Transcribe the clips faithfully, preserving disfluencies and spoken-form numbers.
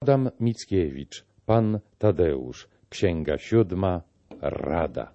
Adam Mickiewicz, pan Tadeusz, księga siódma, Rada.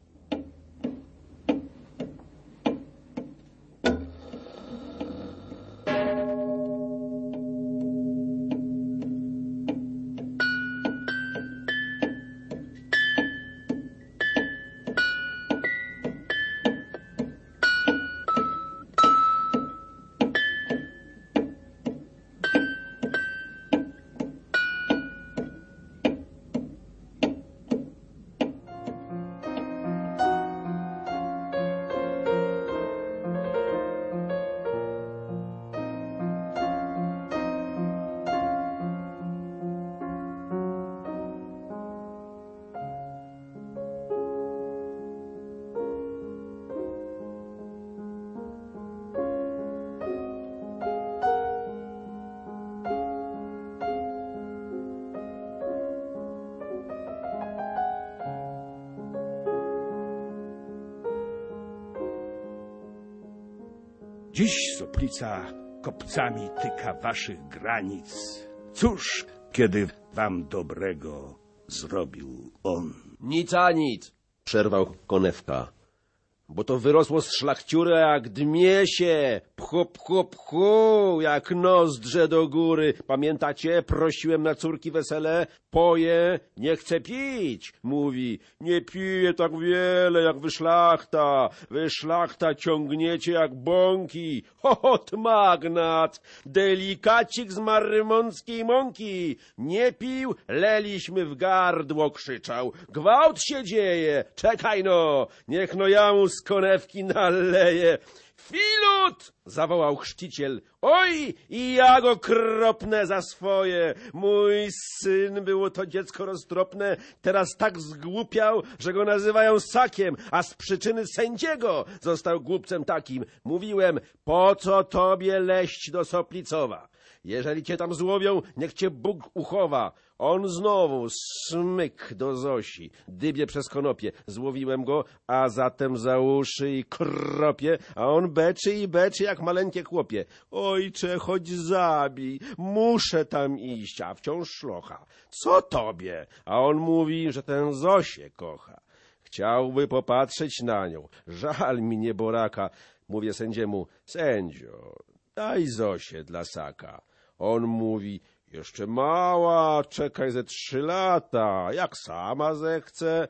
Dziś Soplica kopcami tyka waszych granic. Cóż, kiedy wam dobrego zrobił on? Nic a nic, przerwał Konewka. Bo to wyrosło z szlachciura jak dmiesie, pchu, pchu, pchu, jak nozdrze do góry. Pamiętacie, prosiłem na córki wesele, poje, nie chcę pić. Mówi, nie piję tak wiele jak wy szlachta, wy szlachta ciągniecie jak bąki. Hot magnat, delikacik z marymonskiej mąki. Nie pił, leliśmy w gardło, krzyczał. Gwałt się dzieje, czekaj no, niech no ja mu z konewki naleje. Filut! Zawołał chrzciciel. Oj, i ja go kropnę za swoje. Mój syn, było to dziecko roztropne, teraz tak zgłupiał, że go nazywają ssakiem, a z przyczyny sędziego został głupcem takim. Mówiłem, po co tobie leść do Soplicowa? Jeżeli cię tam złowią, niech cię Bóg uchowa. On znowu smyk do Zosi, dybie przez konopie. Złowiłem go, a zatem za uszy i kropie, a on beczy i beczy jak maleńkie chłopie. Ojcze, choć zabij, muszę tam iść, a wciąż szlocha. Co tobie? A on mówi, że ten Zosię kocha. Chciałby popatrzeć na nią. Żal mi nieboraka. Mówię sędziemu, sędzio, daj Zosię dla ssaka. On mówi, jeszcze mała, czekaj ze trzy lata, jak sama zechce.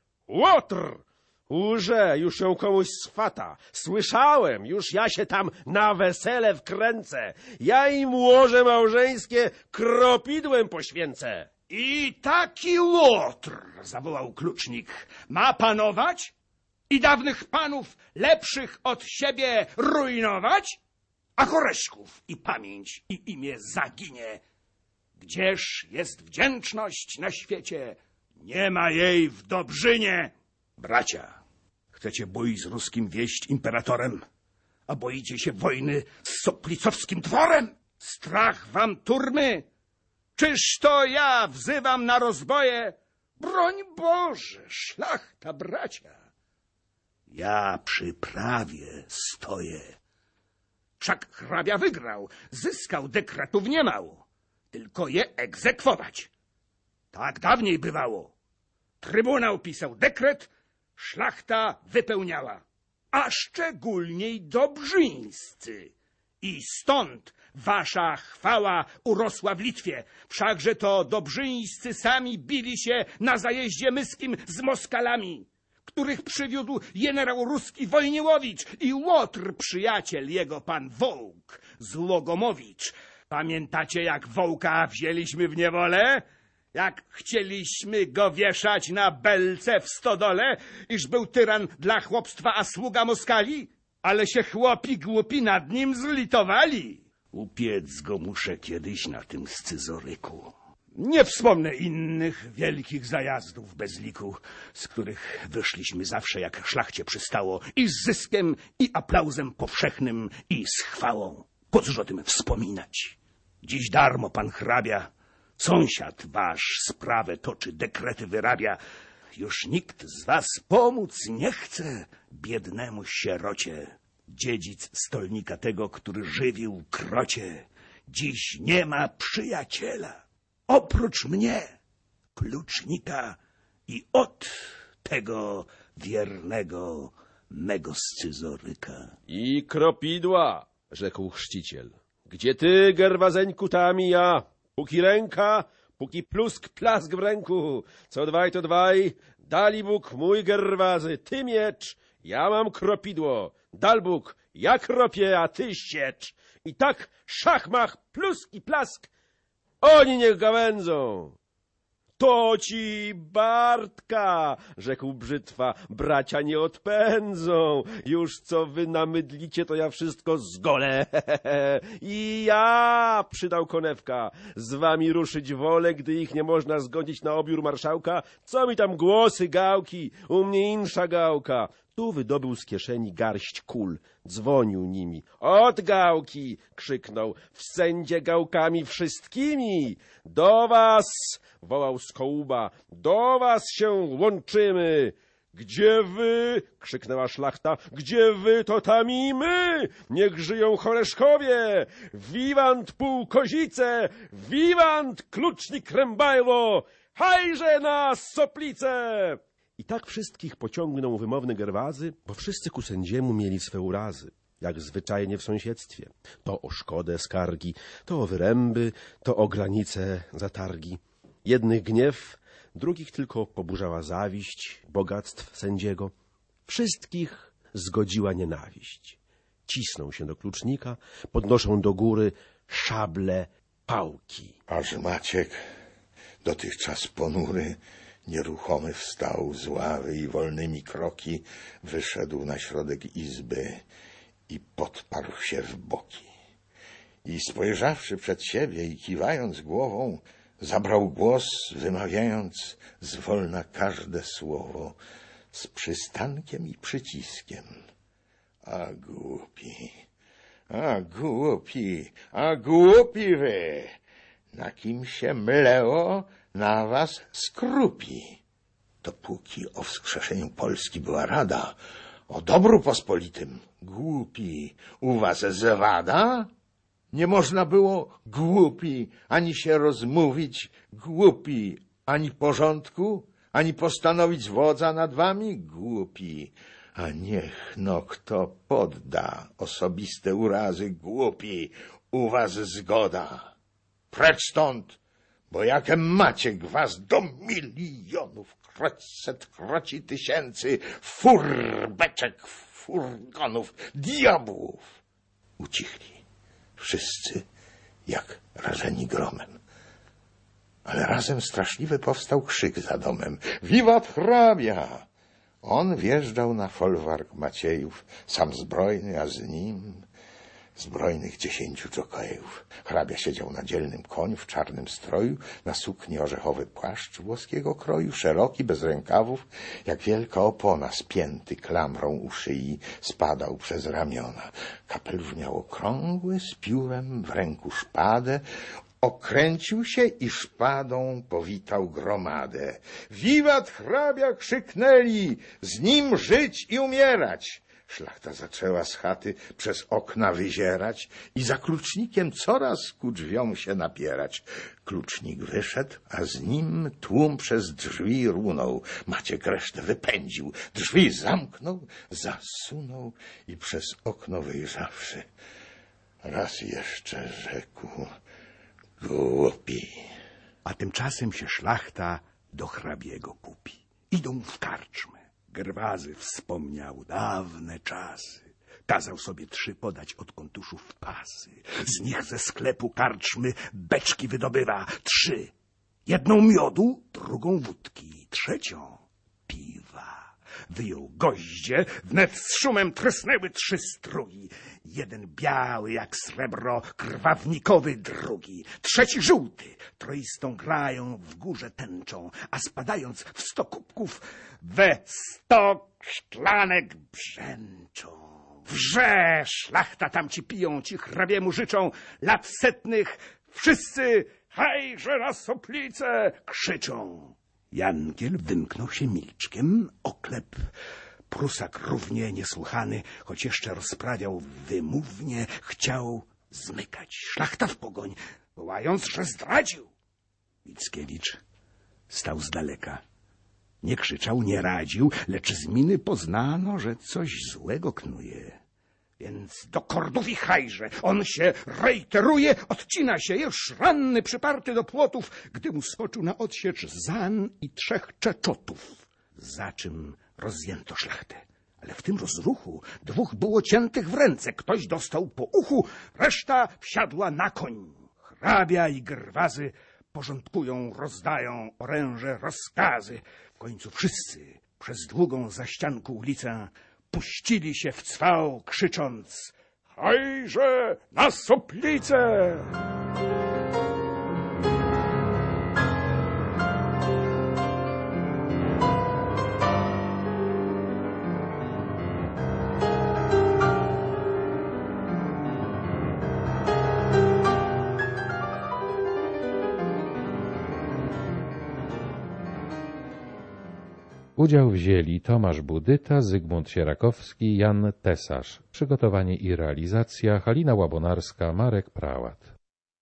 Łotr! Urze, już ją komuś swata. Słyszałem, już ja się tam na wesele wkręcę. Ja im łoże małżeńskie kropidłem poświęcę. I taki Łotr, zawołał klucznik, ma panować? I dawnych panów lepszych od siebie rujnować? A Koreśków i pamięć i imię zaginie. Gdzież jest wdzięczność na świecie? Nie ma jej w Dobrzynie. Bracia, chcecie bój z ruskim wieść imperatorem, a boicie się wojny z soplicowskim dworem? Strach wam turmy? Czyż to ja wzywam na rozboje? Broń Boże, szlachta, bracia. Ja przy prawie stoję. Wszak hrabia wygrał, zyskał, dekretów nie mał, tylko je egzekwować. Tak dawniej bywało. Trybunał pisał dekret, szlachta wypełniała, a szczególniej dobrzyńscy. I stąd wasza chwała urosła w Litwie, wszakże to dobrzyńscy sami bili się na zajeździe myskim z Moskalami, których przywiódł generał ruski Wojniłowicz i Łotr, przyjaciel jego pan Wołk z Logomowicz. Pamiętacie, jak Wołka wzięliśmy w niewolę? Jak chcieliśmy go wieszać na belce w stodole, iż był tyran dla chłopstwa, a sługa Moskali? Ale się chłopi głupi nad nim zlitowali. Upiec go muszę kiedyś na tym scyzoryku. Nie wspomnę innych wielkich zajazdów bez liku, z których wyszliśmy zawsze jak szlachcie przystało, i z zyskiem, i aplauzem powszechnym, i z chwałą. Po cóż o tym wspominać? Dziś darmo pan hrabia, sąsiad wasz sprawę toczy, dekrety wyrabia. Już nikt z was pomóc nie chce biednemu sierocie. Dziedzic stolnika tego, który żywił krocie, dziś nie ma przyjaciela. oprócz mnie, klucznika i od tego wiernego mego scyzoryka. I kropidła, rzekł chrzciciel. Gdzie ty, Gerwazeńku, tam i ja. Póki ręka, póki plusk, plask w ręku. Co dwaj, to dwaj. Dali Bóg, mój Gerwazy, ty miecz, ja mam kropidło. Dal Bóg, ja kropię, a ty siecz. I tak szachmach, plusk i plask, oni niech gawędzą. To ci Bartka, rzekł Brzytwa, bracia nie odpędzą. Już co wy namydlicie, to ja wszystko zgolę. I ja, przydał Konewka, z wami ruszyć wolę, gdy ich nie można zgodzić na obiór marszałka. Co mi tam głosy, gałki, u mnie insza gałka. Tu wydobył z kieszeni garść kul, dzwonił nimi. Od gałki, krzyknął, w sędzie gałkami wszystkimi. Do was, wołał Skołuba, do was się łączymy. Gdzie wy, krzyknęła szlachta, gdzie wy, to tam i my. Niech żyją Choreszkowie, wiwant Półkozice, wiwant Klucznik Rębajło, hajże na Soplice. I tak wszystkich pociągnął wymowny Gerwazy, bo wszyscy ku sędziemu mieli swe urazy, jak zwyczajnie w sąsiedztwie. To o szkodę skargi, to o wyręby, to o granice zatargi. Jednych gniew, drugich tylko poburzała zawiść bogactw sędziego. Wszystkich zgodziła nienawiść. Cisną się do klucznika, podnoszą do góry szable, pałki. Aż Maciek, dotychczas ponury, nieruchomy wstał z ławy i wolnymi kroki wyszedł na środek izby i podparł się w boki. I spojrzawszy przed siebie i kiwając głową, zabrał głos, wymawiając zwolna każde słowo, z przystankiem i przyciskiem. A głupi, a głupi, a głupi wy! Na kim się mleło, na was skrupi. Dopóki o wskrzeszeniu Polski była rada, o dobru pospolitym, głupi, u was zwada? Nie można było, głupi, ani się rozmówić, głupi, ani porządku, ani postanowić wodza nad wami, głupi. A niech no kto podda osobiste urazy, głupi, u was zgoda. Precz stąd, bo jakem Maciek was do milionów, kroćset, kroci tysięcy, furbeczek, furgonów, diabłów. Ucichli wszyscy jak rażeni gromem. Ale razem straszliwy powstał krzyk za domem. Wiwat hrabia! On wjeżdżał na folwark Maciejów, sam zbrojny, a z nim zbrojnych dziesięciu dżokejów. Hrabia siedział na dzielnym koniu w czarnym stroju, na sukni orzechowy płaszcz włoskiego kroju, szeroki, bez rękawów, jak wielka opona, spięty klamrą u szyi, spadał przez ramiona. Kapelusz miał okrągły, z piórem, w ręku szpadę, okręcił się i szpadą powitał gromadę. Wiwat hrabia krzyknęli, z nim żyć i umierać. Szlachta zaczęła z chaty przez okna wyzierać i za klucznikiem coraz ku drzwiom się napierać. Klucznik wyszedł, a z nim tłum przez drzwi runął. Maciek resztę wypędził, drzwi zamknął, zasunął i przez okno wyjrzawszy raz jeszcze rzekł: głupi. A tymczasem się szlachta do hrabiego kupi. Idą w karczmę. Gerwazy wspomniał dawne czasy. Kazał sobie trzy podać od kontuszów pasy. Z nich ze sklepu karczmy beczki wydobywa trzy. Jedną miodu, drugą wódki, trzecią piwa. Wyjął goździe, wnet z szumem trysnęły trzy strugi. Jeden biały jak srebro, krwawnikowy drugi. Trzeci żółty, troistą grają w górze tęczą, a spadając w sto kubków we sto szklanek brzęczą. Wrze, szlachta tamci piją, ci hrabiemu życzą, lat setnych wszyscy hajże na Soplice krzyczą. Jankiel wymknął się milczkiem, oklep. Prusak równie niesłuchany, choć jeszcze rozprawiał wymównie, chciał zmykać. Szlachta w pogoń, wołając, że zdradził. Mickiewicz stał z daleka. Nie krzyczał, nie radził, lecz z miny poznano, że coś złego knuje. Więc do kordów i hajże on się rejteruje, odcina się, już ranny, przyparty do płotów, gdy mu spoczył na odsiecz Zan i trzech czeczotów. Za czym rozjęto szlachtę. Ale w tym rozruchu dwóch było ciętych w ręce. Ktoś dostał po uchu, reszta wsiadła na koń. Hrabia i grwazy porządkują, rozdają oręże, rozkazy. W końcu wszyscy przez długą zaścianku ulicę puścili się w cwał, krzycząc: hajże na soplicę! Udział wzięli Tomasz Budyta, Zygmunt Sierakowski, Jan Tesarz. Przygotowanie i realizacja Halina Łabonarska, Marek Prałat.